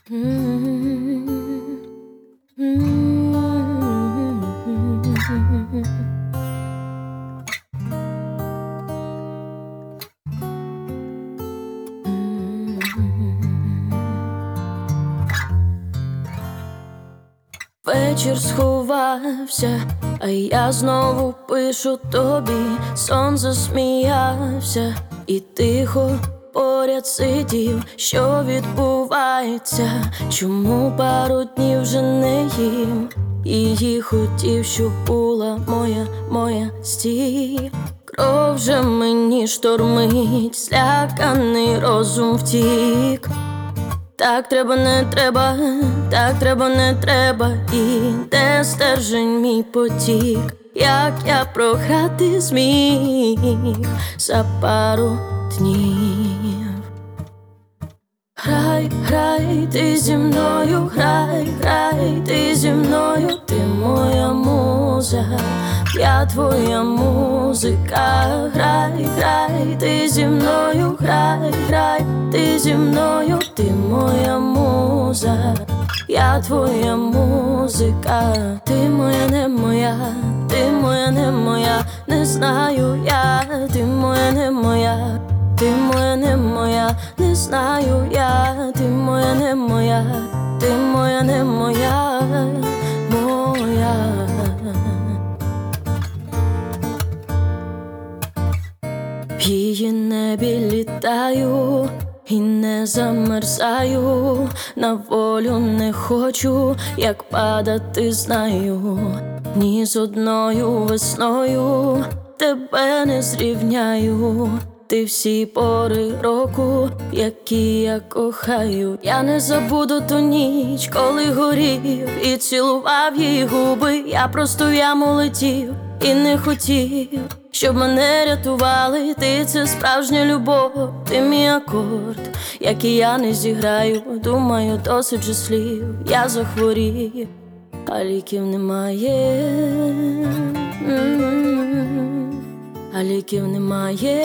Вечір сховався, а я знову пишу тобі. Сон засміявся і тихо поряд сидів. Що відбувається? Чому пару днів вже не їм? Її хотів, щоб була моя стій. Кров вже мені штормить, зляканий розум втік. Так треба, не треба, так треба, не треба. І де стержень мій потік? Як я програти зміг за пару днів? Грай, грай, ти зі мною, грай, грай, ти зі мною. Ти моя муза, я твоя музика. Грай, грай, ти зі мною, грай, грай, ти зі мною. Ти моя муза, я твоя музика. Ти моя, не моя, ти моя, не моя. Не знаю я, ти моя, не моя. Ти моя, не моя, не знаю я. Ти моя, не моя, ти моя, не моя, моя. В її небі літаю і не замерзаю. На волю не хочу, як падати знаю. Ні з одною весною тебе не зрівняю. Ти всі пори року, які я кохаю. Я не забуду ту ніч, коли горів і цілував її губи. Я просто в яму летів і не хотів, щоб мене рятували. Ти — це справжня любов, ти мій акорд, який я не зіграю. Думаю, досить же слів, я захворів, а ліків немає. А ліків немає.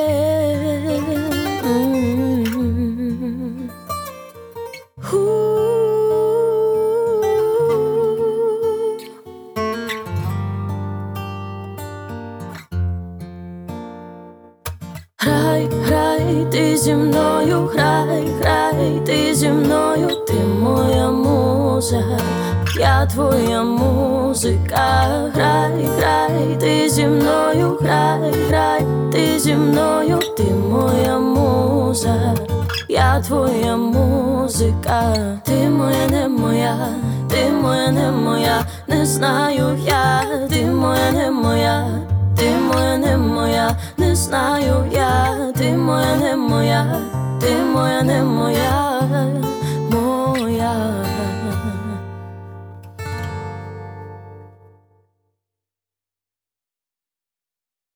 Грай, грай, ти зі мною, грай, грай, ти зі мною. Ти моя муза, я твоя музика. Грай, грай, ти зі мною, грай, грай, ти зі мною. Ти моя муза, я твоя музика. Ти моя, не моя, ти моя, не моя. Не знаю я, ти моя, не моя. Ти моя, не моя, не знаю я. Ти моя, не моя, ти моя, не моя.